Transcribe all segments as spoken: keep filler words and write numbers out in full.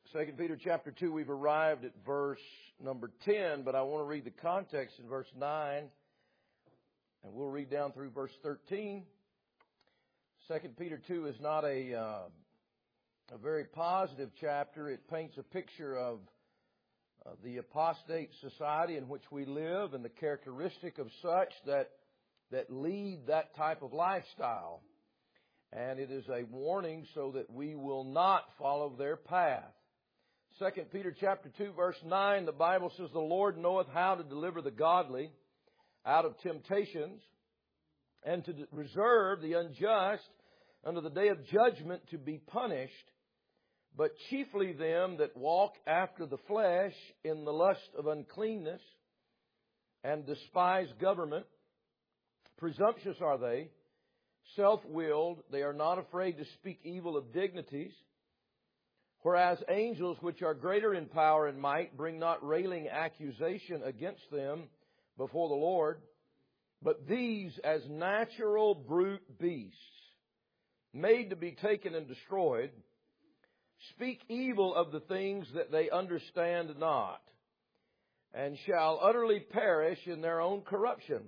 Second Peter chapter two, we've arrived at verse number ten, but I want to read the context in verse nine, and we'll read down through verse thirteen. Second Peter two is not a, uh, a very positive chapter. It paints a picture of uh, the apostate society in which we live and the characteristic of such that, that lead that type of lifestyle. And it is a warning so that we will not follow their path. Second Peter chapter two, verse nine, the Bible says, "The Lord knoweth how to deliver the godly out of temptations, and to reserve the unjust unto the day of judgment to be punished, but chiefly them that walk after the flesh in the lust of uncleanness, and despise government. Presumptuous are they, self-willed, they are not afraid to speak evil of dignities. Whereas angels, which are greater in power and might, bring not railing accusation against them before the Lord, but these as natural brute beasts, made to be taken and destroyed, speak evil of the things that they understand not, and shall utterly perish in their own corruption,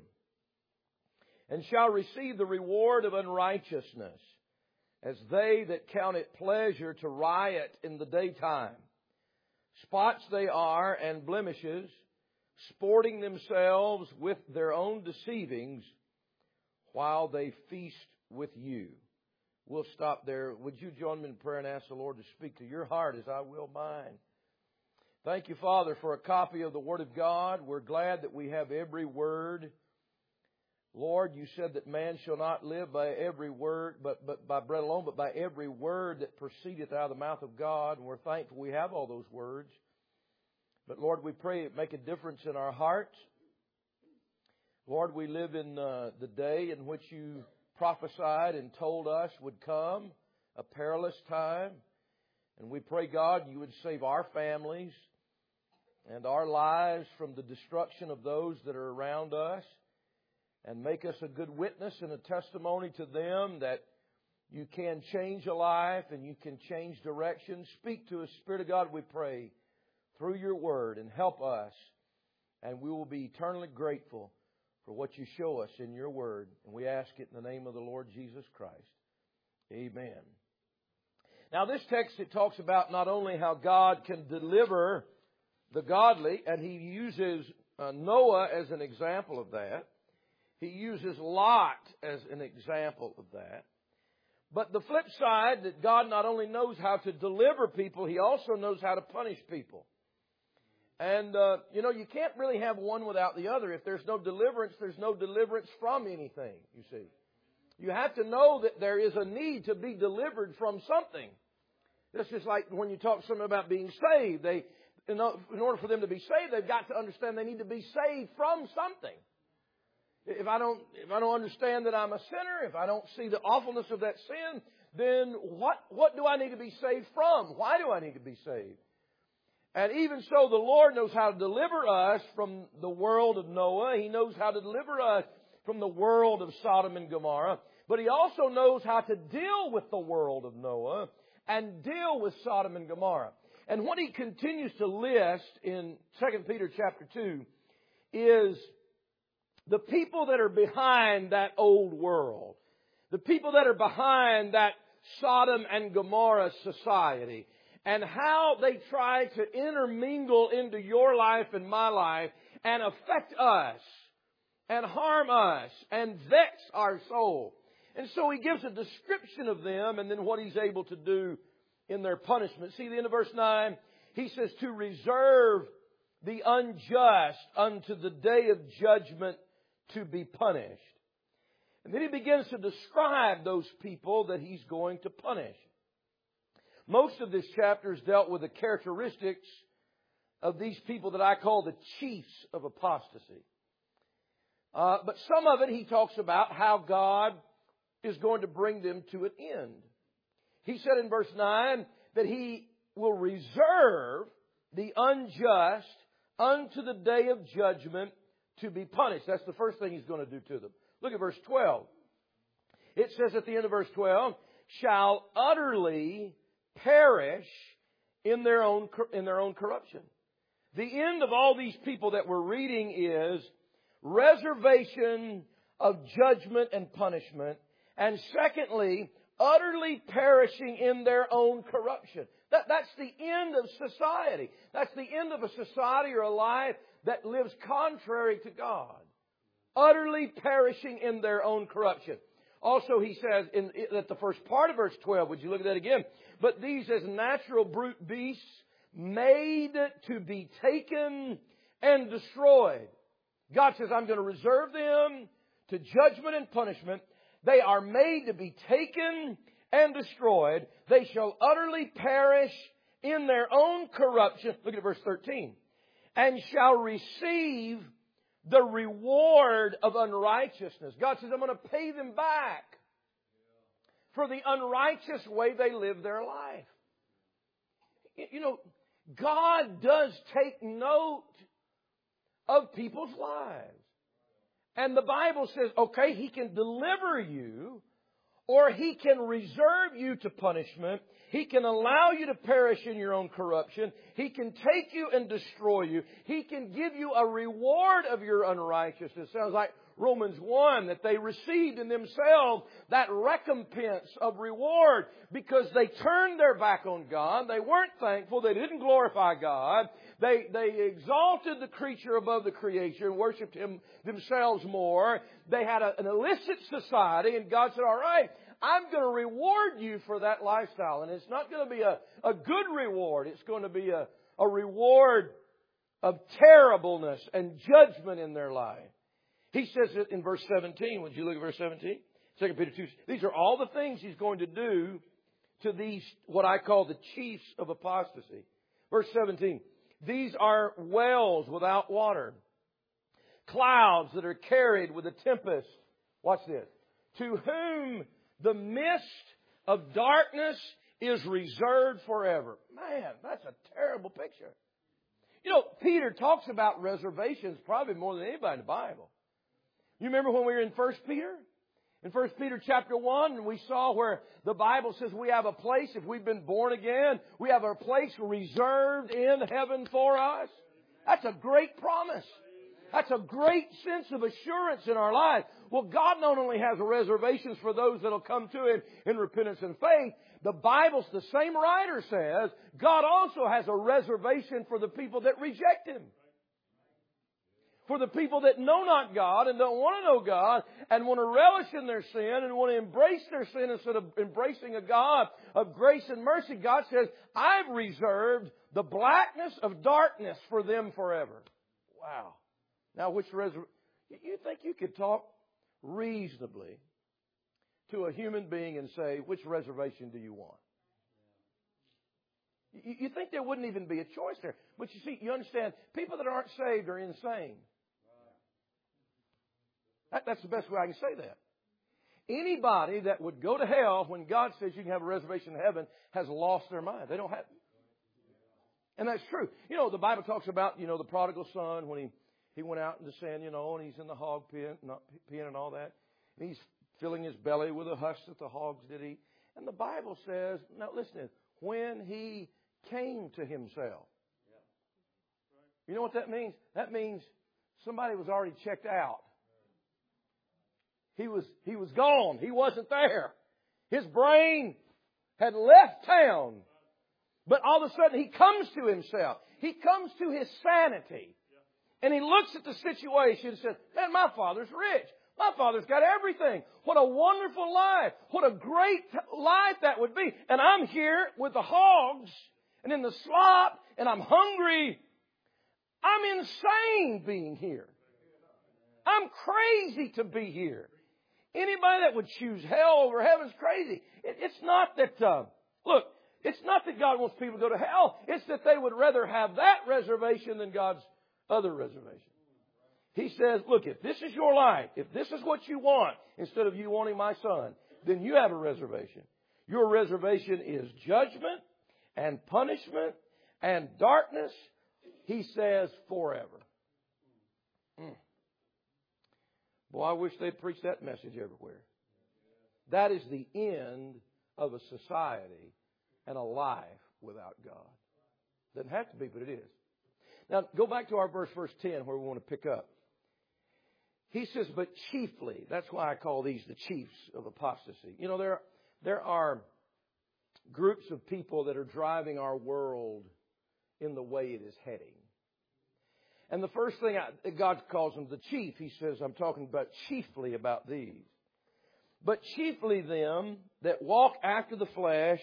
and shall receive the reward of unrighteousness, as they that count it pleasure to riot in the daytime. Spots they are and blemishes, sporting themselves with their own deceivings, while they feast with you." We'll stop there. Would you join me in prayer and ask the Lord to speak to your heart as I will mine? Thank you, Father, for a copy of the Word of God. We're glad that we have every word. Lord, you said that man shall not live by every word, but, but by bread alone, but by every word that proceedeth out of the mouth of God. And we're thankful we have all those words. But Lord, we pray it make a difference in our hearts. Lord, we live in uh, the day in which you prophesied and told us would come, a perilous time. And we pray, God, you would save our families and our lives from the destruction of those that are around us, and make us a good witness and a testimony to them that you can change a life and you can change direction. Speak to us, Spirit of God, we pray, through your word, and help us. And we will be eternally grateful for what you show us in your word. And we ask it in the name of the Lord Jesus Christ. Amen. Now this text, it talks about not only how God can deliver the godly, and he uses uh, Noah as an example of that. He uses Lot as an example of that. But the flip side, that God not only knows how to deliver people, he also knows how to punish people. And, uh, you know, you can't really have one without the other. If there's no deliverance, there's no deliverance from anything, you see. You have to know that there is a need to be delivered from something. This is like when you talk to someone about being saved. They, in order for them to be saved, they've got to understand they need to be saved from something. If I don't, if I don't understand that I'm a sinner, if I don't see the awfulness of that sin, then what, what do I need to be saved from? Why do I need to be saved? And even so, the Lord knows how to deliver us from the world of Noah. He knows how to deliver us from the world of Sodom and Gomorrah. But He also knows how to deal with the world of Noah and deal with Sodom and Gomorrah. And what He continues to list in Second Peter chapter two is the people that are behind that old world, the people that are behind that Sodom and Gomorrah society, and how they try to intermingle into your life and my life and affect us and harm us and vex our soul. And so he gives a description of them and then what he's able to do in their punishment. See the end of verse nine? He says to reserve the unjust unto the day of judgment to be punished. And then he begins to describe those people that he's going to punish. Most of this chapter is dealt with the characteristics of these people that I call the chiefs of apostasy. Uh, but some of it he talks about how God is going to bring them to an end. He said in verse nine that He will reserve the unjust unto the day of judgment to be punished. That's the first thing He's going to do to them. Look at verse twelve. It says at the end of verse twelve, shall utterly perish in their own, in their own corruption. The end of all these people that we're reading is reservation of judgment and punishment. And secondly, utterly perishing in their own corruption. That, that's the end of society. That's the end of a society or a life that lives contrary to God. Utterly perishing in their own corruption. Also, he says in at the first part of verse twelve, would you look at that again? But these as natural brute beasts, made to be taken and destroyed. God says, I'm going to reserve them to judgment and punishment. They are made to be taken and destroyed. They shall utterly perish in their own corruption. Look at verse thirteen. And shall receive the reward of unrighteousness. God says, I'm going to pay them back for the unrighteous way they live their life. You know, God does take note of people's lives. And the Bible says, okay, He can deliver you, or He can reserve you to punishment. He can allow you to perish in your own corruption. He can take you and destroy you. He can give you a reward of your unrighteousness. Sounds like Romans one, that they received in themselves that recompense of reward because they turned their back on God. They weren't thankful. They didn't glorify God. They, they exalted the creature above the creation and worshipped Him themselves more. They had a, an illicit society, and God said, all right, I'm going to reward you for that lifestyle. And it's not going to be a, a good reward. It's going to be a, a reward of terribleness and judgment in their life. He says it in verse seventeen. Would you look at verse seventeen? Second Peter two. These are all the things He's going to do to these, what I call the chiefs of apostasy. Verse seventeen. These are wells without water, clouds that are carried with a tempest. Watch this. To whom the mist of darkness is reserved forever. Man, that's a terrible picture. You know, Peter talks about reservations probably more than anybody in the Bible. You remember when we were in First Peter? In First Peter chapter one, we saw where the Bible says we have a place, if we've been born again, we have a place reserved in heaven for us. That's a great promise. That's a great sense of assurance in our life. Well, God not only has reservations for those that will come to Him in repentance and faith, the Bible, the same writer says, God also has a reservation for the people that reject Him. For the people that know not God and don't want to know God and want to relish in their sin and want to embrace their sin instead of embracing a God of grace and mercy, God says, I've reserved the blackness of darkness for them forever. Wow. Now, which reservation? You think you could talk reasonably to a human being and say, which reservation do you want? You think there wouldn't even be a choice there. But you see, you understand, people that aren't saved are insane. That, that's the best way I can say that. Anybody that would go to hell when God says you can have a reservation in heaven has lost their mind. They don't have. And that's true. You know, the Bible talks about, you know, the prodigal son when he, he went out into sin, you know, and he's in the hog pen, not pen and all that. And he's filling his belly with the husk that the hogs did eat. And the Bible says, now listen, when he came to himself. You know what that means? That means somebody was already checked out. He was, he was gone. He wasn't there. His brain had left town. But all of a sudden he comes to himself. He comes to his sanity. And he looks at the situation and says, man, my father's rich. My father's got everything. What a wonderful life. What a great life that would be. And I'm here with the hogs and in the slop and I'm hungry. I'm insane being here. I'm crazy to be here. Anybody that would choose hell over heaven is crazy. It, it's not that, uh, look, it's not that God wants people to go to hell. It's that they would rather have that reservation than God's other reservation. He says, look, if this is your life, if this is what you want, instead of you wanting my son, then you have a reservation. Your reservation is judgment and punishment and darkness. He says forever. Mm. Boy, I wish they'd preach that message everywhere. That is the end of a society and a life without God. Doesn't have to be, but it is. Now, go back to our verse, verse ten, where we want to pick up. He says, but chiefly. That's why I call these the chiefs of apostasy. You know, there, there are groups of people that are driving our world in the way it is heading. And the first thing I, God calls them the chief. He says, I'm talking about chiefly about these. But chiefly them that walk after the flesh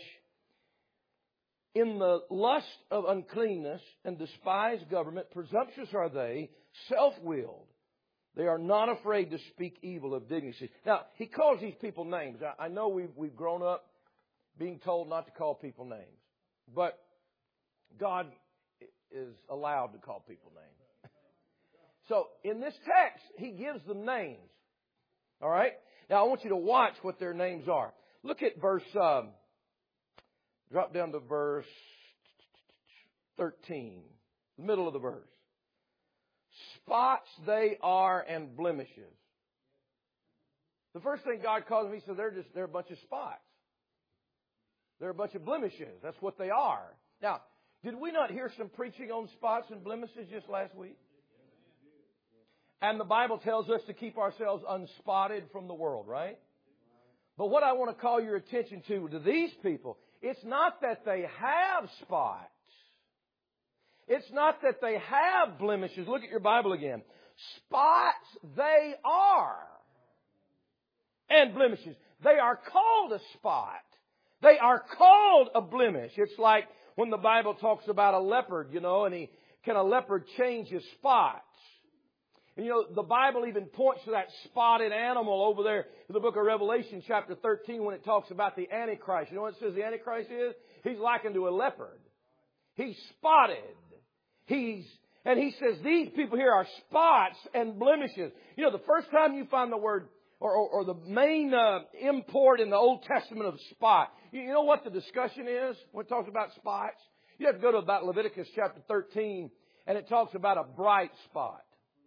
in the lust of uncleanness and despise government, presumptuous are they, self-willed. They are not afraid to speak evil of dignity. Now, he calls these people names. I, I know we've, we've grown up being told not to call people names. But God is allowed to call people names. So, in this text, he gives them names. All right? Now, I want you to watch what their names are. Look at verse... Um, Drop down to verse thirteen, the middle of the verse. Spots they are and blemishes. The first thing God calls them, he said, they're just they're a bunch of spots. They're a bunch of blemishes. That's what they are. Now, did we not hear some preaching on spots and blemishes just last week? And the Bible tells us to keep ourselves unspotted from the world, right? But what I want to call your attention to, to these people, it's not that they have spots. It's not that they have blemishes. Look at your Bible again. Spots they are. And blemishes. They are called a spot. They are called a blemish. It's like when the Bible talks about a leopard, you know, and he can a leopard change his spots? And you know, the Bible even points to that spotted animal over there in the book of Revelation chapter thirteen when it talks about the Antichrist. You know what it says the Antichrist is? He's likened to a leopard. He's spotted. He's, and he says these people here are spots and blemishes. You know, the first time you find the word, or, or, or the main uh, import in the Old Testament of spot, you, you know what the discussion is when it talks about spots? You have to go to about Leviticus chapter thirteen, and it talks about a bright spot.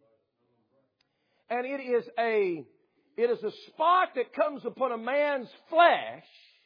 And it is a, it is a spot that comes upon a man's flesh,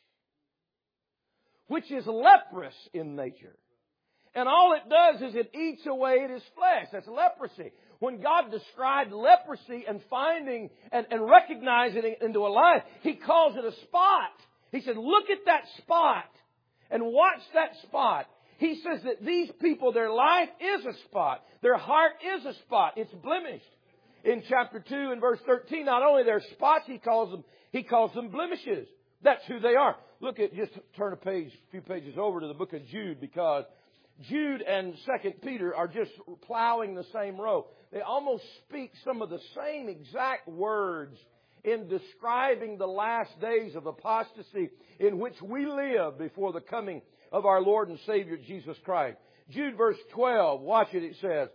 which is leprous in nature. And all it does is it eats away at his flesh. That's leprosy. When God described leprosy and finding and, and recognizing it into a life, He calls it a spot. He said, look at that spot and watch that spot. He says that these people, their life is a spot. Their heart is a spot. It's blemished. In chapter two and verse thirteen, not only their spots, he calls them, he calls them blemishes. That's who they are. Look at, just turn a page, a few pages over to the book of Jude, because Jude and Second Peter are just plowing the same row. They almost speak some of the same exact words in describing the last days of apostasy in which we live before the coming of our Lord and Savior Jesus Christ. Jude verse twelve, watch it, it says,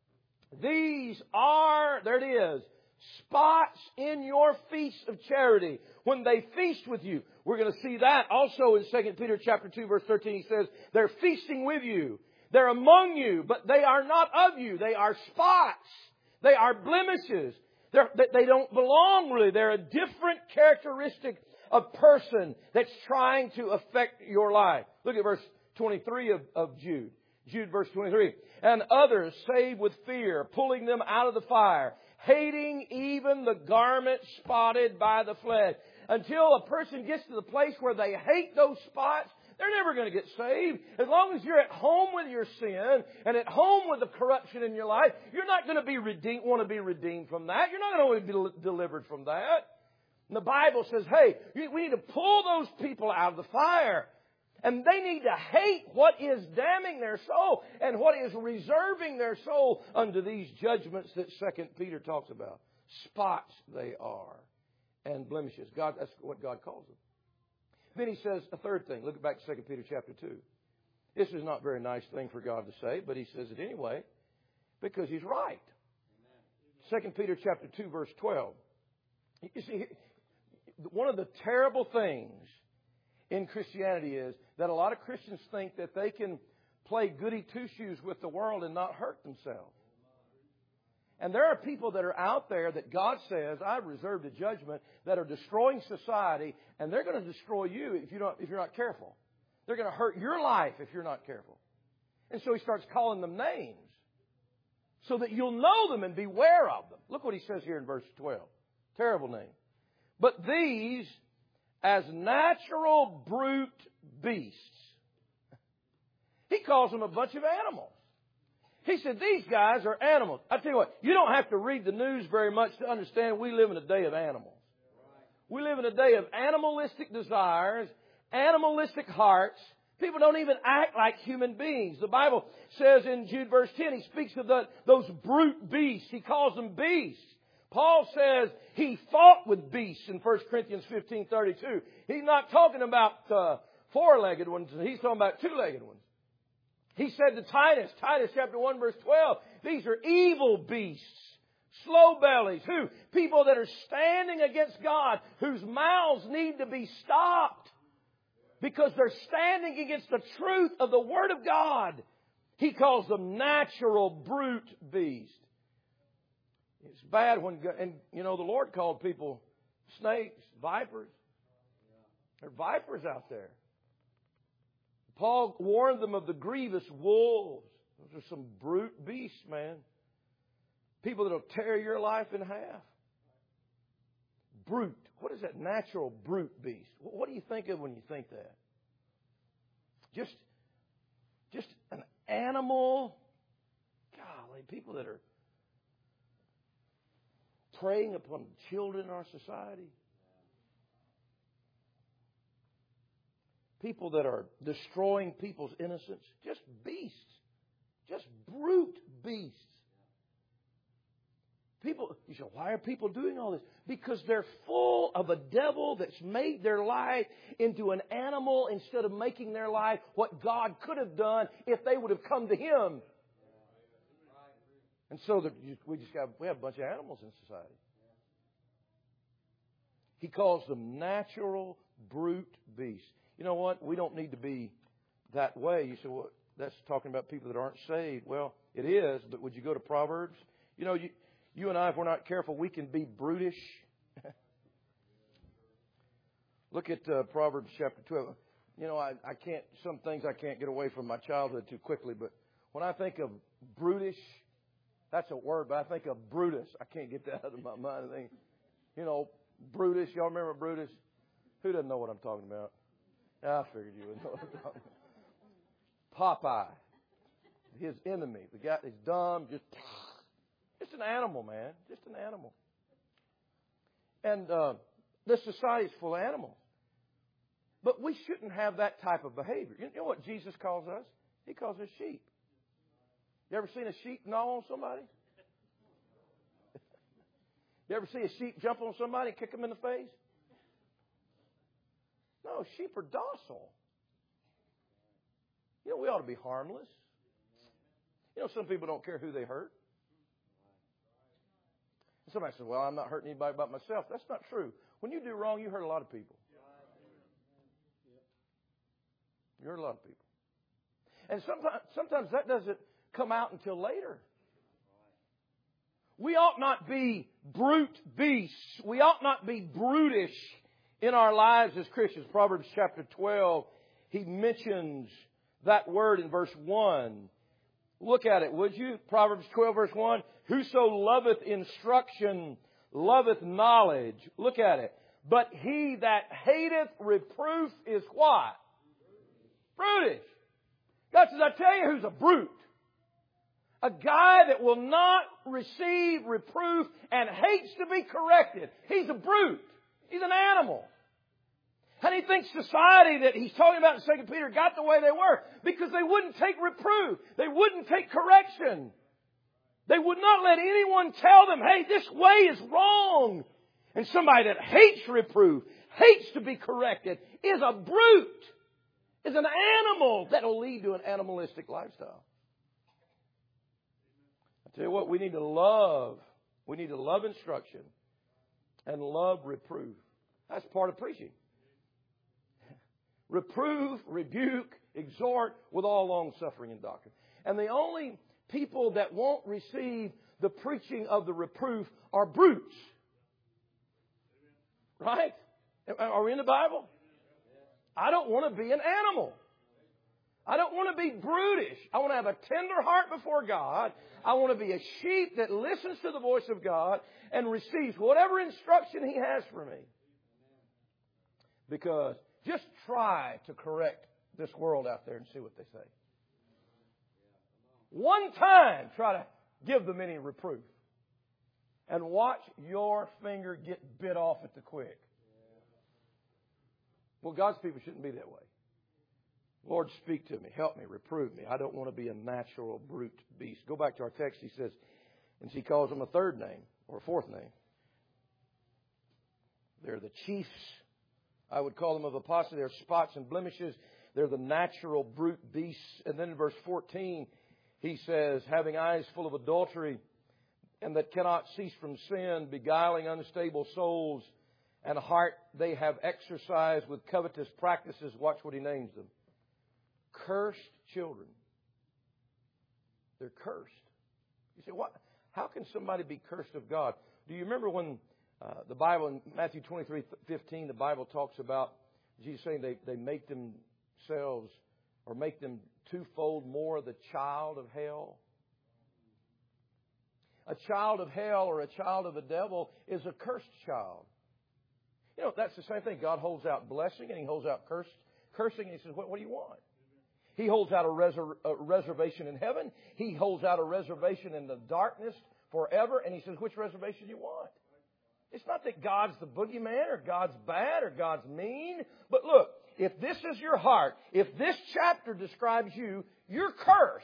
these are, there it is, spots in your feast of charity. When they feast with you. We're going to see that also in Second Peter chapter two verse thirteen. He says, they're feasting with you. They're among you, but they are not of you. They are spots. They are blemishes. They're, they don't belong really. They're a different characteristic of person that's trying to affect your life. Look at verse twenty-three of, of Jude. Jude verse twenty-three. And others save with fear, pulling them out of the fire, hating even the garment spotted by the flesh. Until a person gets to the place where they hate those spots, they're never going to get saved. As long as you're at home with your sin and at home with the corruption in your life, you're not going to be redeemed, want to be redeemed from that. You're not going to be delivered from that. And the Bible says, hey, we need to pull those people out of the fire. And they need to hate what is damning their soul and what is reserving their soul unto these judgments that Second Peter talks about. Spots they are and blemishes. God, that's what God calls them. Then he says a third thing. Look back to Second Peter chapter two. This is not a very nice thing for God to say, but he says it anyway because he's right. Second Peter chapter two verse twelve. You see, one of the terrible things in Christianity is that a lot of Christians think that they can play goody two-shoes with the world and not hurt themselves. And there are people that are out there that God says, I've reserved a judgment, that are destroying society, and they're going to destroy you if you don't, if you're not careful. They're going to hurt your life if you're not careful. And so he starts calling them names so that you'll know them and beware of them. Look what he says here in verse twelve. Terrible name. But these, as natural brute beasts. He calls them a bunch of animals. He said, these guys are animals. I tell you what, you don't have to read the news very much to understand we live in a day of animals. We live in a day of animalistic desires, animalistic hearts. People don't even act like human beings. The Bible says in Jude verse ten, he speaks of the, those brute beasts. He calls them beasts. Paul says he fought with beasts in First Corinthians fifteen thirty-two. He's not talking about uh, four-legged ones. He's talking about two-legged ones. He said to Titus, Titus chapter one verse twelve, these are evil beasts, slow bellies, who? People that are standing against God, whose mouths need to be stopped because they're standing against the truth of the Word of God. He calls them natural brute beasts. It's bad when, and you know, the Lord called people snakes, vipers. There are vipers out there. Paul warned them of the grievous wolves. Those are some brute beasts, man. People that will tear your life in half. Brute. What is that natural brute beast? What do you think of when you think that? Just, just an animal. Golly, people that are preying upon children in our society. People that are destroying people's innocence. Just beasts. Just brute beasts. People, you say, why are people doing all this? Because they're full of a devil that's made their life into an animal instead of making their life what God could have done if they would have come to Him. And so that we just got, we have a bunch of animals in society. He calls them natural brute beasts. You know what? We don't need to be that way. You say, well, that's talking about people that aren't saved. Well, it is, but would you go to Proverbs? You know, you, you and I, if we're not careful, we can be brutish. Look at uh, Proverbs chapter twelve. You know, I, I can't, some things I can't get away from my childhood too quickly, but when I think of brutish, that's a word, but I think of Brutus. I can't get that out of my mind. I think, you know, Brutus. Y'all remember Brutus? Who doesn't know what I'm talking about? I figured you would know what I'm talking about. Popeye, his enemy, the guy that's dumb, just, just an animal, man, just an animal. And uh, this society is full of animals. But we shouldn't have that type of behavior. You know what Jesus calls us? He calls us sheep. You ever seen a sheep gnaw on somebody? You ever see a sheep jump on somebody and kick them in the face? No, sheep are docile. You know, we ought to be harmless. You know, some people don't care who they hurt. Somebody says, well, I'm not hurting anybody but myself. That's not true. When you do wrong, you hurt a lot of people. You hurt a lot of people. And sometimes, sometimes that doesn't come out until later. We ought not be brute beasts. We ought not be brutish in our lives as Christians. Proverbs chapter twelve, he mentions that word in verse one. Look at it, would you? Proverbs twelve, verse one. Whoso loveth instruction, loveth knowledge. Look at it. But he that hateth reproof is what? Brutish. God says, I tell you who's a brute. A guy that will not receive reproof and hates to be corrected. He's a brute. He's an animal. And he thinks society that he's talking about in Second Peter got the way they were because they wouldn't take reproof. They wouldn't take correction. They would not let anyone tell them, hey, this way is wrong. And somebody that hates reproof, hates to be corrected, is a brute, is an animal that will lead to an animalistic lifestyle. I tell you what, we need to love. We need to love instruction and love reproof. That's part of preaching. Reprove, rebuke, exhort with all long suffering and doctrine. And the only people that won't receive the preaching of the reproof are brutes. Right? Are we in the Bible? I don't want to be an animal. I don't want to be brutish. I want to have a tender heart before God. I want to be a sheep that listens to the voice of God and receives whatever instruction He has for me. Because just try to correct this world out there and see what they say. One time, try to give them any reproof. And watch your finger get bit off at the quick. Well, God's people shouldn't be that way. Lord, speak to me. Help me. Reprove me. I don't want to be a natural brute beast. Go back to our text. He says, and He calls them a third name or a fourth name. They're the chiefs. I would call them of apostasy. They're spots and blemishes. They're the natural brute beasts. And then in verse fourteen, he says, having eyes full of adultery and that cannot cease from sin, beguiling unstable souls, and a heart they have exercised with covetous practices. Watch what he names them. Cursed children. They're cursed. You say, what? How can somebody be cursed of God? Do you remember when uh, the Bible in Matthew twenty-three fifteen, the Bible talks about Jesus saying they, they make themselves or make them twofold more the child of hell? A child of hell or a child of the devil is a cursed child. You know, that's the same thing. God holds out blessing and He holds out curse, cursing. And He says, what, what do you want? He holds out a, reser- a reservation in heaven. He holds out a reservation in the darkness forever. And He says, which reservation do you want? It's not that God's the boogeyman or God's bad or God's mean. But look, if this is your heart, if this chapter describes you, you're cursed.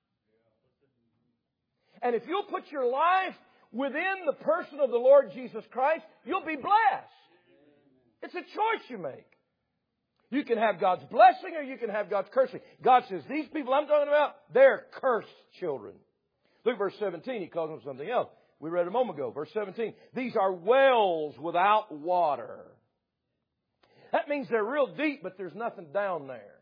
And if you'll put your life within the person of the Lord Jesus Christ, you'll be blessed. It's a choice you make. You can have God's blessing or you can have God's cursing. God says, these people I'm talking about, they're cursed children. Look at verse seventeen. He calls them something else. We read a moment ago. Verse seventeen. These are wells without water. That means they're real deep, but there's nothing down there.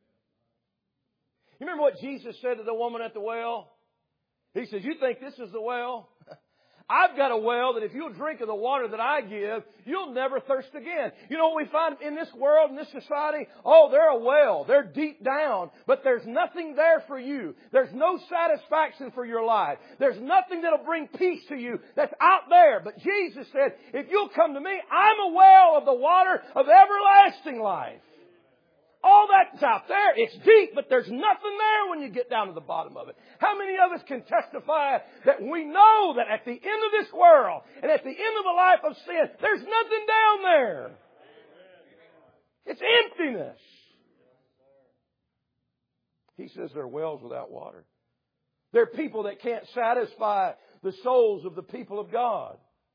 You remember what Jesus said to the woman at the well? He says, you think this is the well? I've got a well that if you'll drink of the water that I give, you'll never thirst again. You know what we find in this world, in this society? Oh, they're a well. They're deep down. But there's nothing there for you. There's no satisfaction for your life. There's nothing that'll bring peace to you that's out there. But Jesus said, if you'll come to me, I'm a well of the water of everlasting life. All that's out there. It's deep, but there's nothing there when you get down to the bottom of it. How many of us can testify that we know that at the end of this world and at the end of the life of sin, there's nothing down there? It's emptiness. He says they're wells without water. They're people that can't satisfy the souls of the people of God.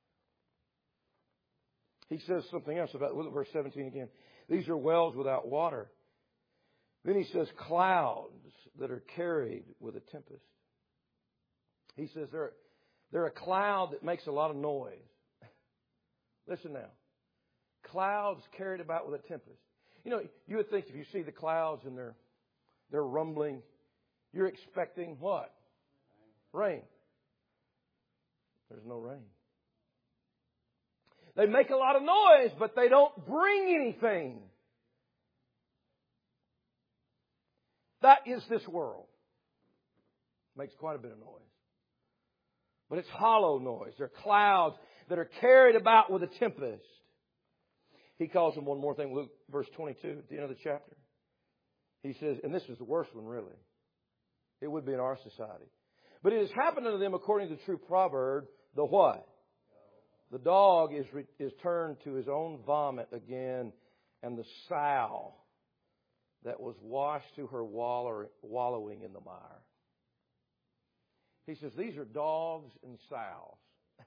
He says something else about, look at verse seventeen again. These are wells without water. Then he says clouds that are carried with a tempest. He says they're, they're a cloud that makes a lot of noise. Listen now. Clouds carried about with a tempest. You know, you would think if you see the clouds and they're, they're rumbling, you're expecting what? Rain. There's no rain. They make a lot of noise, but they don't bring anything. That is this world. Makes quite a bit of noise. But it's hollow noise. They're clouds that are carried about with a tempest. He calls them one more thing. Luke verse twenty-two at the end of the chapter. He says, and this is the worst one really. It would be in our society. But it has happened unto them according to the true proverb, the what? The dog is re- is turned to his own vomit again, and the sow that was washed to her wallow, wallowing in the mire. He says, these are dogs and sows.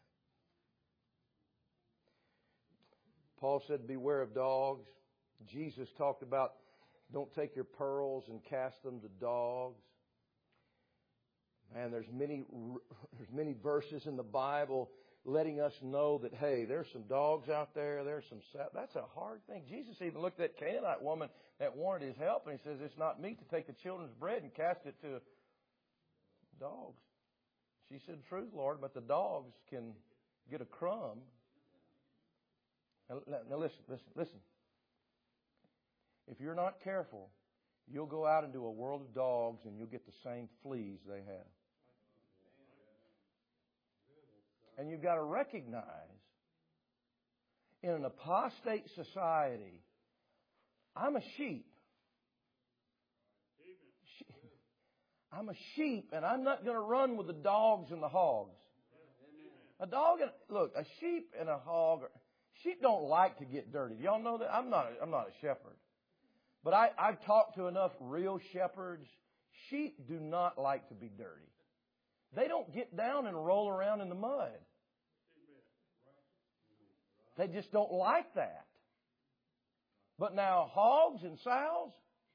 Paul said, beware of dogs. Jesus talked about, don't take your pearls and cast them to dogs. Man, there's many, there's many verses in the Bible letting us know that, hey, there's some dogs out there, there's some... That's a hard thing. Jesus even looked at that Canaanite woman that wanted his help, and he says, it's not meet to take the children's bread and cast it to dogs. She said, truth, Lord, but the dogs can get a crumb. Now, now listen, listen, listen. If you're not careful, You'll go out into a world of dogs and you'll get the same fleas they have. And you've got to recognize, in an apostate society, I'm a sheep. I'm a sheep, and I'm not going to run with the dogs and the hogs. A dog and look, a sheep and a hog. Sheep don't like to get dirty. Y'all know that? I'm not. I'm not a shepherd, but I, I've talked to enough real shepherds. Sheep do not like to be dirty. They don't get down and roll around in the mud. They just don't like that. But now hogs and sows.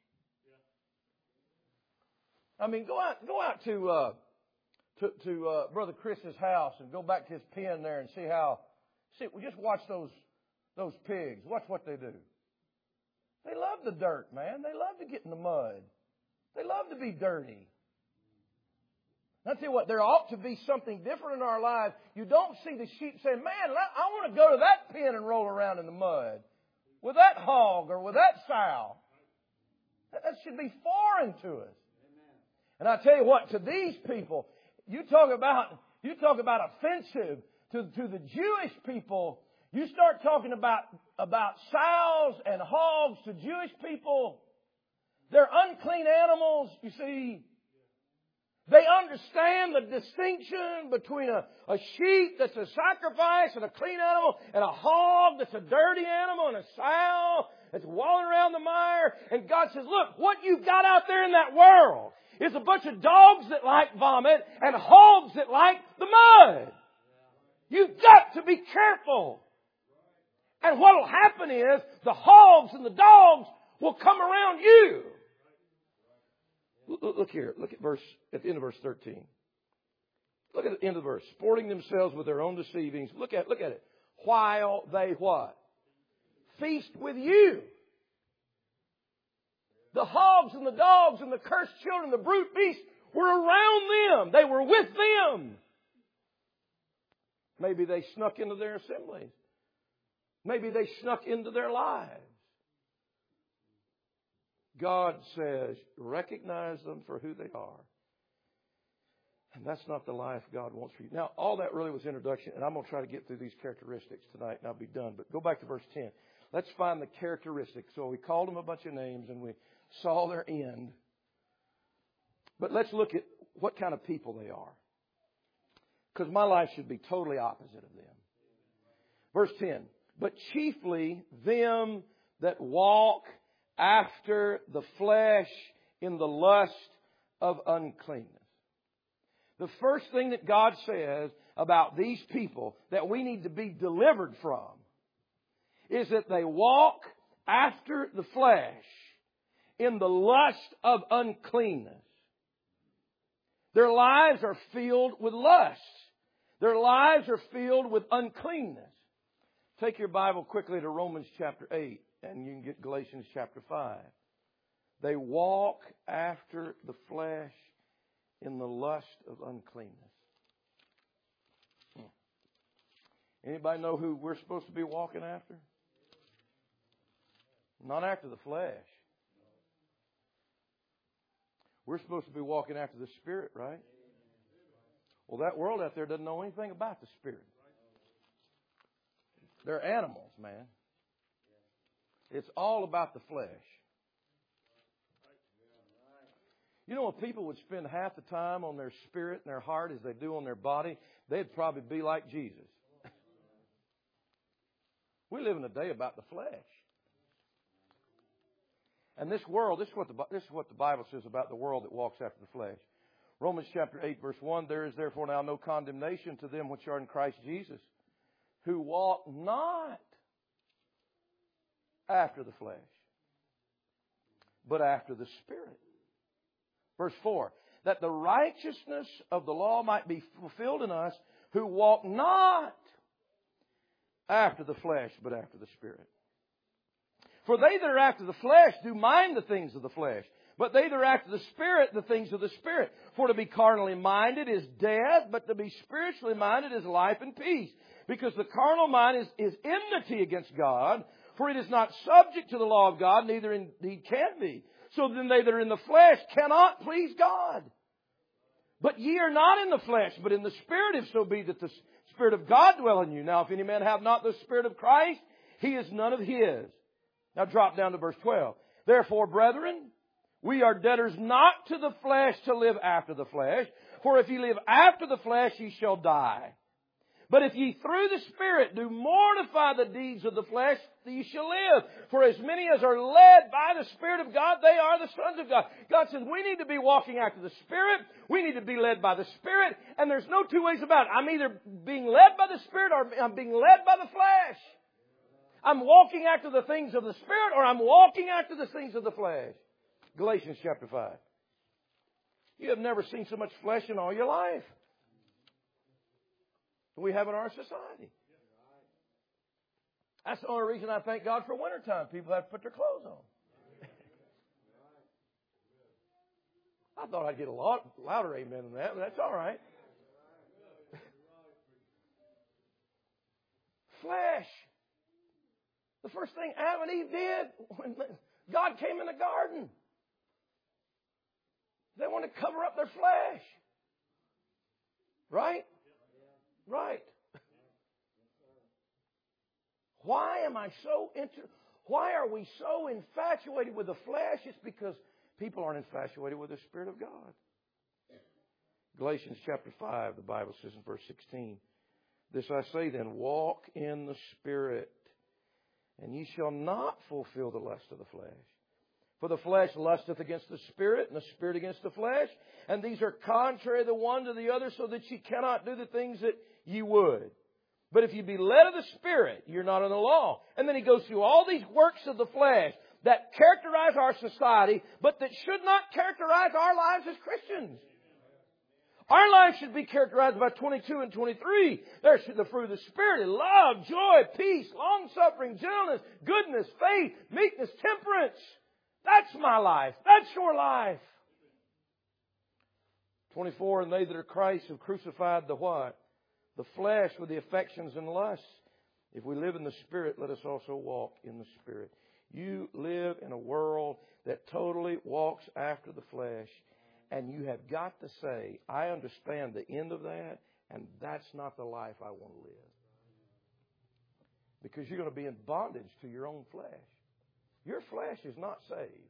I mean, go out, go out to uh, to, to uh, Brother Chris's house and go back to his pen there and see how. See, we just watch those those pigs. Watch what they do. They love the dirt, man. They love to get in the mud. They love to be dirty. I'll tell you what, there ought to be something different in our lives. You don't see the sheep saying, man, I want to go to that pen and roll around in the mud with that hog or with that sow. That should be foreign to us. And I tell you what, to these people, you talk about you talk about offensive to, to the Jewish people. You start talking about, about sows and hogs to Jewish people. They're unclean animals, you see. They understand the distinction between a, a sheep that's a sacrifice and a clean animal and a hog that's a dirty animal and a sow that's walling around the mire. And God says, look, what you've got out there in that world is a bunch of dogs that like vomit and hogs that like the mud. You've got to be careful. And what will happen is the hogs and the dogs will come around you. Look here. Look at verse at the end of verse thirteen. Look at the end of the verse. Sporting themselves with their own deceivings. Look at look at it. While they what? Feast with you. The hogs and the dogs and the cursed children, the brute beasts were around them. They were with them. Maybe they snuck into their assemblies. Maybe they snuck into their lives. God says, recognize them for who they are. And that's not the life God wants for you. Now, all that really was introduction, and I'm going to try to get through these characteristics tonight, and I'll be done. But go back to verse ten. Let's find the characteristics. So we called them a bunch of names, and we saw their end. But let's look at what kind of people they are. Because my life should be totally opposite of them. Verse ten. But chiefly them that walk after the flesh in the lust of uncleanness. The first thing that God says about these people that we need to be delivered from is that they walk after the flesh in the lust of uncleanness. Their lives are filled with lust. Their lives are filled with uncleanness. Take your Bible quickly to Romans chapter eight, and you can get Galatians chapter five. They walk after the flesh in the lust of uncleanness. Hmm. Anybody know who we're supposed to be walking after? Not after the flesh. We're supposed to be walking after the Spirit, right? Well, that world out there doesn't know anything about the Spirit. They're animals, man. It's all about the flesh. You know, if people would spend half the time on their spirit and their heart as they do on their body, they'd probably be like Jesus. We live in a day about the flesh. And this world, this is what the, this is what the Bible says about the world that walks after the flesh. Romans chapter eight, verse one, there is therefore now no condemnation to them which are in Christ Jesus, who walk not after the flesh, but after the Spirit. Verse four, that the righteousness of the law might be fulfilled in us, who walk not after the flesh, but after the Spirit. For they that are after the flesh do mind the things of the flesh, but they that are after the Spirit, the things of the Spirit. For to be carnally minded is death, but to be spiritually minded is life and peace. Because the carnal mind is, is enmity against God, for it is not subject to the law of God, neither indeed can be. So then they that are in the flesh cannot please God. But ye are not in the flesh, but in the Spirit, if so be that the Spirit of God dwell in you. Now, if any man have not the Spirit of Christ, he is none of his. Now drop down to verse twelve. Therefore, brethren, we are debtors not to the flesh to live after the flesh. For if ye live after the flesh, ye shall die. But if ye through the Spirit do mortify the deeds of the flesh, ye shall live. For as many as are led by the Spirit of God, they are the sons of God. God says we need to be walking after the Spirit. We need to be led by the Spirit. And there's no two ways about it. I'm either being led by the Spirit or I'm being led by the flesh. I'm walking after the things of the Spirit or I'm walking after the things of the flesh. Galatians chapter five. You have never seen so much flesh in all your life. We have in our society. That's the only reason I thank God for wintertime. People have to put their clothes on. I thought I'd get a lot louder amen than that, but that's all right. Flesh. The first thing Adam and Eve did when God came in the garden, they wanted to cover up their flesh. Right? Right. Why am I so inter- Why are we so infatuated with the flesh? It's because people aren't infatuated with the Spirit of God. Galatians chapter five, the Bible says in verse sixteen, this I say then, walk in the Spirit, and ye shall not fulfill the lust of the flesh. For the flesh lusteth against the Spirit, and the Spirit against the flesh. And these are contrary the one to the other, so that ye cannot do the things that ye would. But if you be led of the Spirit, you're not in the law. And then he goes through all these works of the flesh that characterize our society, but that should not characterize our lives as Christians. Our lives should be characterized by twenty-two and twenty-three. There's the fruit of the Spirit: love, joy, peace, long-suffering, gentleness, goodness, faith, meekness, temperance. That's my life. That's your life. twenty-four, and they that are Christ have crucified the what? The flesh with the affections and lusts. If we live in the Spirit, let us also walk in the Spirit. You live in a world that totally walks after the flesh. And you have got to say, I understand the end of that, and that's not the life I want to live. Because you're going to be in bondage to your own flesh. Your flesh is not saved.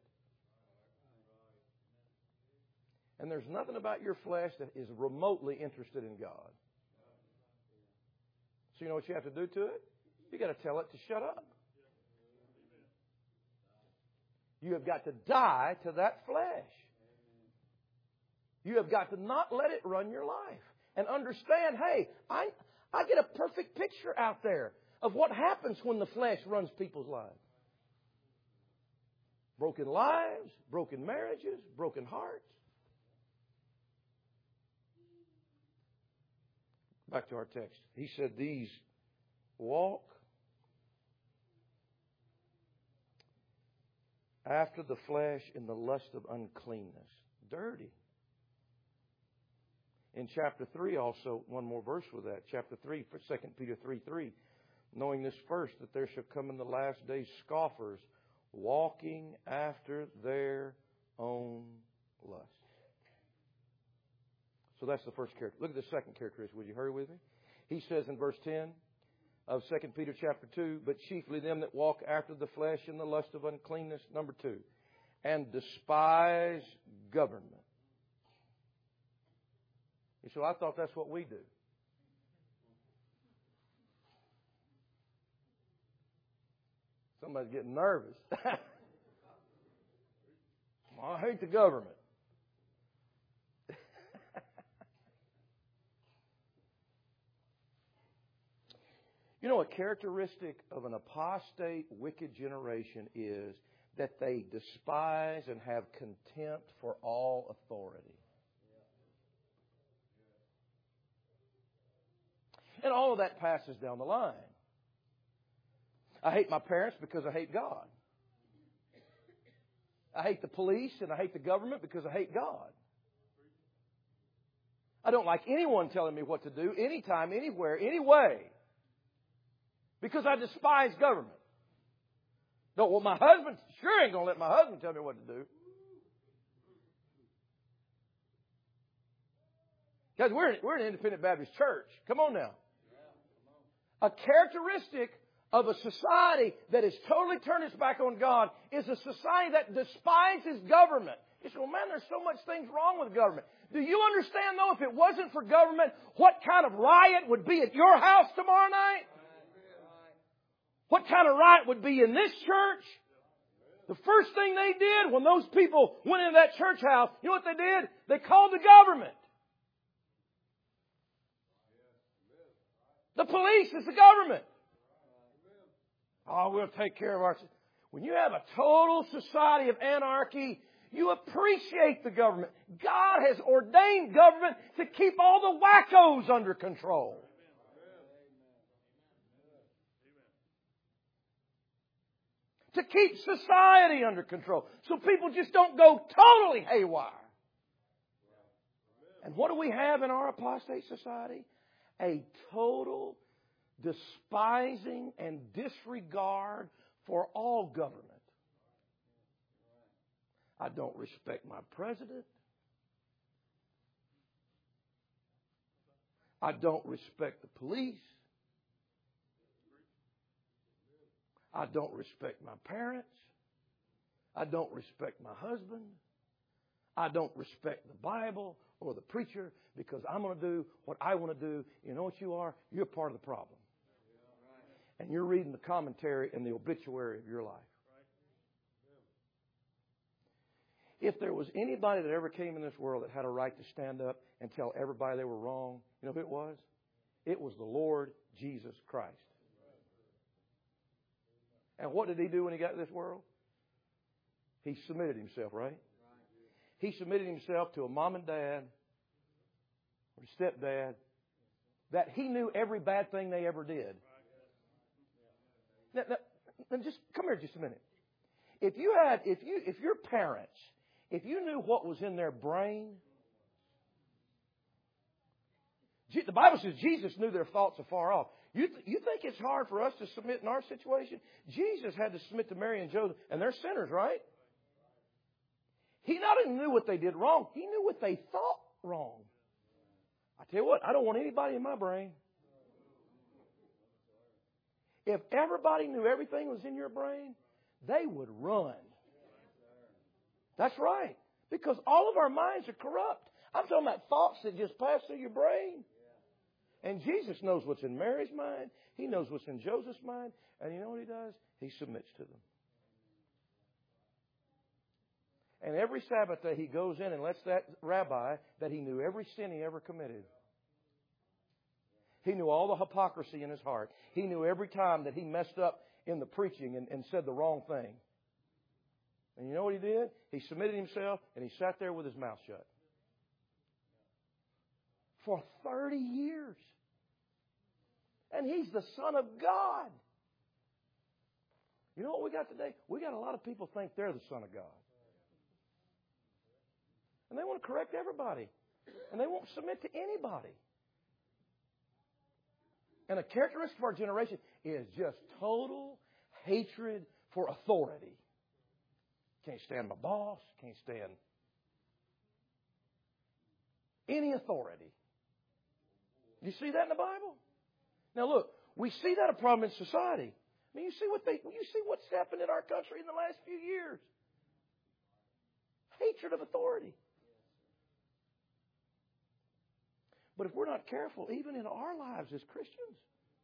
And there's nothing about your flesh that is remotely interested in God. So you know what you have to do to it? You got to tell it to shut up. You have got to die to that flesh. You have got to not let it run your life. And understand, hey, I, I get a perfect picture out there of what happens when the flesh runs people's lives. Broken lives, broken marriages, broken hearts. Back to our text. He said, these walk after the flesh in the lust of uncleanness. Dirty. In chapter three also, one more verse with that. Chapter three, Second Peter three three. Knowing this first, that there shall come in the last days scoffers, walking after their own lust. So that's the first character. Look at the second characteristic. Would you hurry with me? He says in verse ten of Second Peter chapter two, but chiefly them that walk after the flesh in the lust of uncleanness. Number two, and despise government. So I thought that's what we do. Somebody's getting nervous. I hate the government. You know, a characteristic of an apostate, wicked generation is that they despise and have contempt for all authority. And all of that passes down the line. I hate my parents because I hate God. I hate the police and I hate the government because I hate God. I don't like anyone telling me what to do, anytime, anywhere, any way. Because I despise government. Don't, well, my husband sure ain't going to let my husband tell me what to do. Guys, we're, we're an independent Baptist church. Come on now. A characteristic of a society that has totally turned its back on God is a society that despises government. You say, well, man, there's so much things wrong with government. Do you understand, though, if it wasn't for government, what kind of riot would be at your house tomorrow night? What kind of riot would be in this church? The first thing they did when those people went into that church house, you know what they did? They called the government. The police is the government. Oh, we'll take care of our... When you have a total society of anarchy, you appreciate the government. God has ordained government to keep all the wackos under control. To keep society under control. So people just don't go totally haywire. And what do we have in our apostate society? A total despising and disregard for all government. I don't respect my president. I don't respect the police. I don't respect my parents. I don't respect my husband. I don't respect the Bible or the preacher because I'm going to do what I want to do. You know what you are? You're part of the problem. And you're reading the commentary and the obituary of your life. If there was anybody that ever came in this world that had a right to stand up and tell everybody they were wrong, you know who it was? It was the Lord Jesus Christ. And what did He do when He got to this world? He submitted Himself, right? He submitted Himself to a mom and dad or stepdad that He knew every bad thing they ever did. Now, now, now just come here just a minute. If you had, if you, if your parents, if you knew what was in their brain, the Bible says Jesus knew their thoughts afar off. You, th- you think it's hard for us to submit in our situation? Jesus had to submit to Mary and Joseph, and they're sinners, right? He not only knew what they did wrong, He knew what they thought wrong. I tell you what, I don't want anybody in my brain. If everybody knew everything was in your brain, they would run. That's right. Because all of our minds are corrupt. I'm talking about thoughts that just pass through your brain. And Jesus knows what's in Mary's mind. He knows what's in Joseph's mind. And you know what He does? He submits to them. And every Sabbath day He goes in and lets that rabbi that he knew every sin he ever committed. He knew all the hypocrisy in his heart. He knew every time that he messed up in the preaching and, and said the wrong thing. And you know what He did? He submitted Himself and He sat there with His mouth shut. For thirty years. And He's the Son of God. You know what we got today? We got a lot of people think they're the Son of God. And they want to correct everybody. And they won't submit to anybody. And a characteristic of our generation is just total hatred for authority. Can't stand my boss. Can't stand any authority. You see that in the Bible? Now look, we see that a problem in society. I mean, you see what they, you see what's happened in our country in the last few years. Hatred of authority. But if we're not careful, even in our lives as Christians,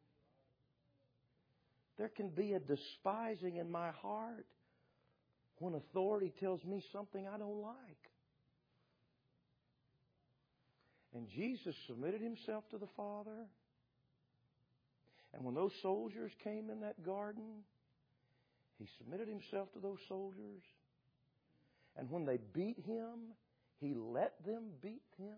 there can be a despising in my heart when authority tells me something I don't like. And Jesus submitted Himself to the Father. And when those soldiers came in that garden, He submitted Himself to those soldiers. And when they beat Him, He let them beat Him.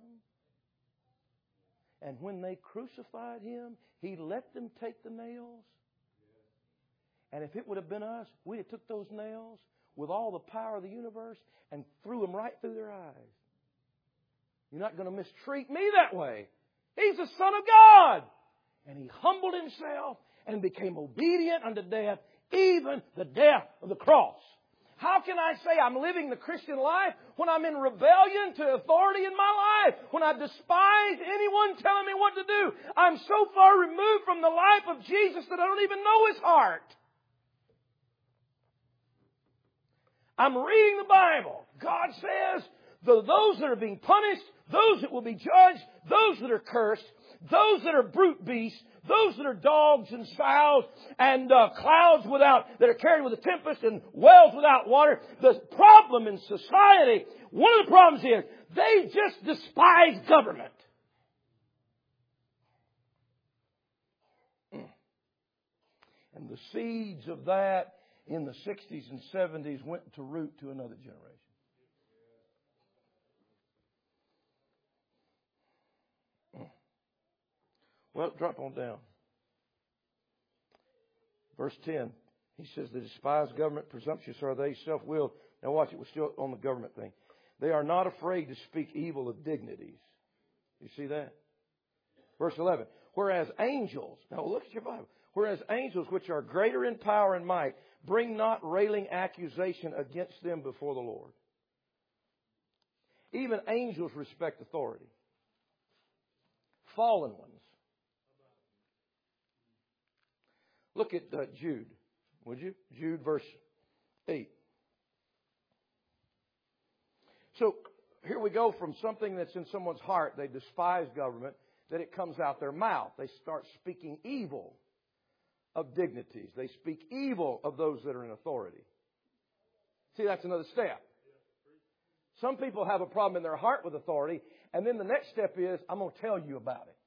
And when they crucified Him, He let them take the nails. And if it would have been us, we'd have took those nails with all the power of the universe and threw them right through their eyes. You're not going to mistreat me that way. He's the Son of God. And He humbled Himself and became obedient unto death, even the death of the cross. How can I say I'm living the Christian life when I'm in rebellion to authority in my life? When I despise anyone telling me what to do? I'm so far removed from the life of Jesus that I don't even know His heart. I'm reading the Bible. God says, those that are being punished, those that will be judged, those that are cursed, those that are brute beasts, those that are dogs and sows and uh, clouds without, that are carried with a tempest and wells without water. The problem in society, one of the problems is they just despise government. And the seeds of that in the sixties and seventies went to root to another generation. Well, drop on down. Verse ten. He says, the despised government, presumptuous are they, self-willed. Now watch it, we're still on the government thing. They are not afraid to speak evil of dignities. You see that? Verse eleven. Whereas angels, now look at your Bible. Whereas angels, which are greater in power and might, bring not railing accusation against them before the Lord. Even angels respect authority. Fallen ones. Look at uh, Jude, would you? Jude verse eight. So here we go from something that's in someone's heart. They despise government, that it comes out their mouth. They start speaking evil of dignities. They speak evil of those that are in authority. See, that's another step. Some people have a problem in their heart with authority, and then the next step is, I'm going to tell you about it.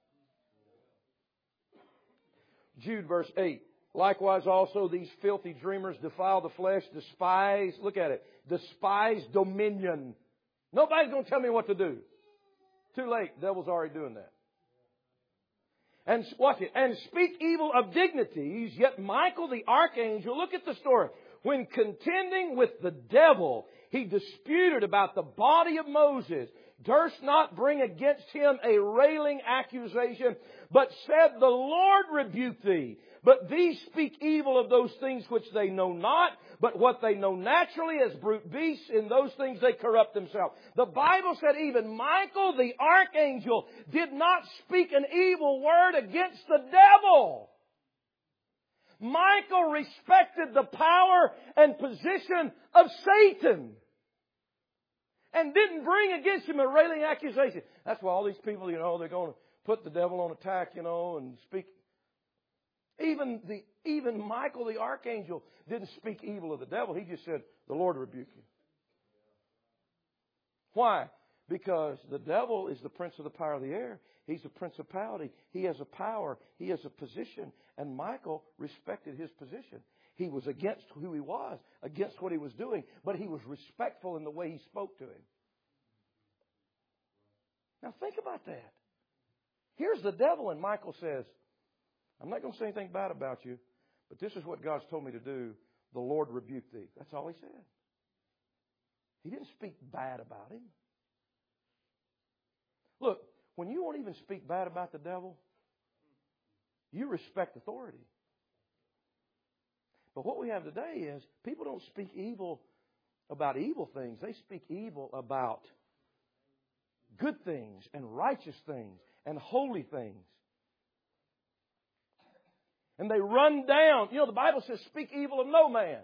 Jude verse eight. Likewise also these filthy dreamers defile the flesh, despise, look at it, despise dominion. Nobody's going to tell me what to do. Too late. The devil's already doing that. And watch it. And speak evil of dignities, yet Michael the archangel, look at the story. When contending with the devil, he disputed about the body of Moses, durst not bring against him a railing accusation, but said, the Lord rebuke thee. But these speak evil of those things which they know not, but what they know naturally as brute beasts, in those things they corrupt themselves. The Bible said even Michael the archangel did not speak an evil word against the devil. Michael respected the power and position of Satan and didn't bring against him a railing accusation. That's why all these people, you know, they're going to put the devil on attack, you know, and speak. Even the even Michael the archangel didn't speak evil of the devil. He just said, the Lord rebuke you. Why? Because the devil is the prince of the power of the air. He's a principality. He has a power. He has a position. And Michael respected his position. He was against who he was, against what he was doing, but he was respectful in the way he spoke to him. Now think about that. Here's the devil, and Michael says, I'm not going to say anything bad about you, but this is what God's told me to do. The Lord rebuke thee. That's all he said. He didn't speak bad about him. Look, when you won't even speak bad about the devil, you respect authority. But what we have today is people don't speak evil about evil things. They speak evil about good things and righteous things and holy things. And they run down. You know, the Bible says, speak evil of no man.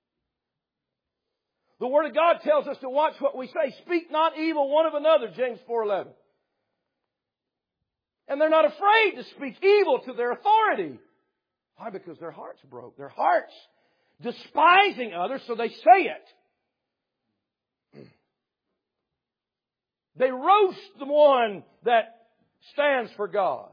The Word of God tells us to watch what we say. Speak not evil one of another, James four eleven. And they're not afraid to speak evil to their authority. Why? Because their hearts broke. Their hearts despising others, so they say it. They roast the one that stands for God.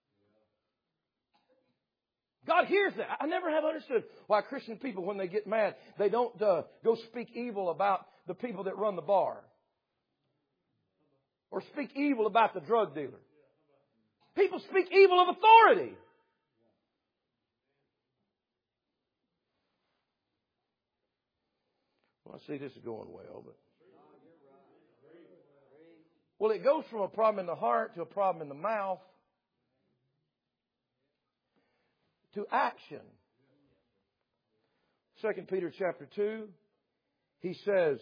God hears that. I never have understood why Christian people, when they get mad, they don't uh, go speak evil about the people that run the bar. Or speak evil about the drug dealer. People speak evil of authority. Well, I see this is going well, but... Well, it goes from a problem in the heart to a problem in the mouth to action. Second Peter chapter two He says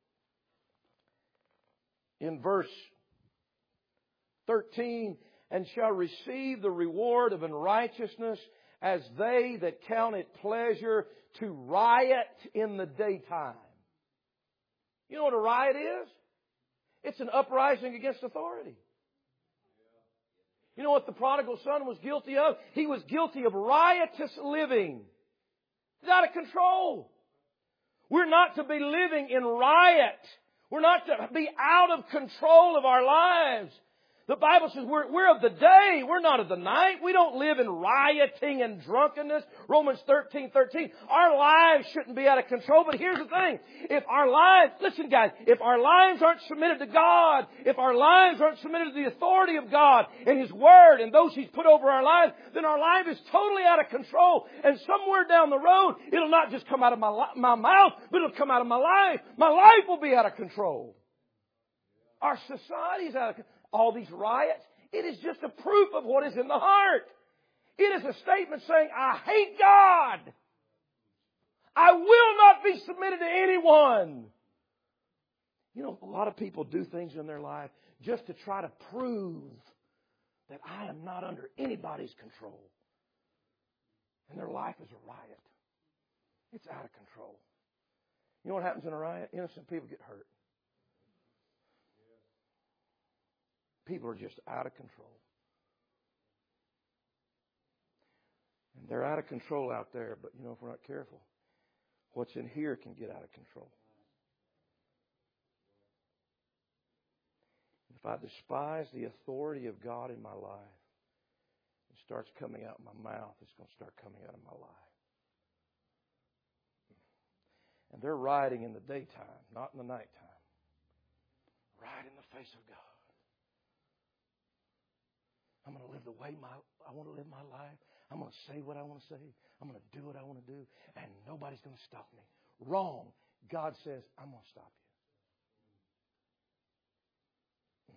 in verse thirteen, and shall receive the reward of unrighteousness as they that count it pleasure to riot in the daytime. You know what a riot is? It's an uprising against authority. You know what the prodigal son was guilty of? He was guilty of riotous living. It's out of control. We're not to be living in riot. We're not to be out of control of our lives. The Bible says we're, we're of the day. We're not of the night. We don't live in rioting and drunkenness. Romans thirteen thirteen. Our lives shouldn't be out of control. But here's the thing. If our lives, listen guys, if our lives aren't submitted to God, if our lives aren't submitted to the authority of God and His Word and those He's put over our lives, then our life is totally out of control. And somewhere down the road, it'll not just come out of my, my mouth, but it'll come out of my life. My life will be out of control. Our society's out of control. All these riots, it is just a proof of what is in the heart. It is a statement saying, I hate God. I will not be submitted to anyone. You know, a lot of people do things in their life just to try to prove that I am not under anybody's control. And their life is a riot. It's out of control. You know what happens in a riot? Innocent people get hurt. People are just out of control. And they're out of control out there, but you know, if we're not careful, what's in here can get out of control. If I despise the authority of God in my life, it starts coming out in my mouth, it's going to start coming out of my life. And they're rioting in the daytime, not in the nighttime. Right in the face of God. I'm going to live the way my, I want to live my life. I'm going to say what I want to say. I'm going to do what I want to do. And nobody's going to stop me. Wrong. God says, I'm going to stop you.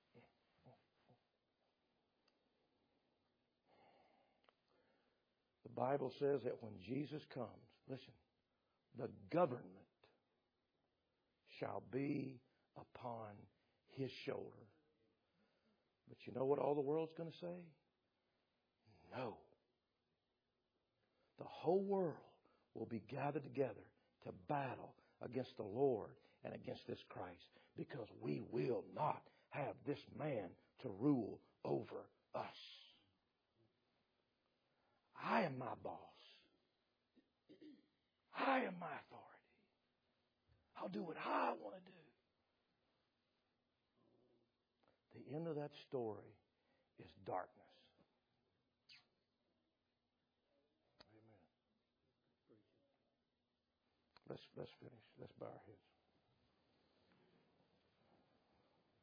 The Bible says that when Jesus comes, listen, the government shall be upon His shoulder. But you know what all the world's going to say? No. The whole world will be gathered together to battle against the Lord and against this Christ, because we will not have this man to rule over us. I am my boss. I am my authority. I'll do what I want to do. The end of that story is darkness. Amen. Let's let's finish. Let's bow our heads.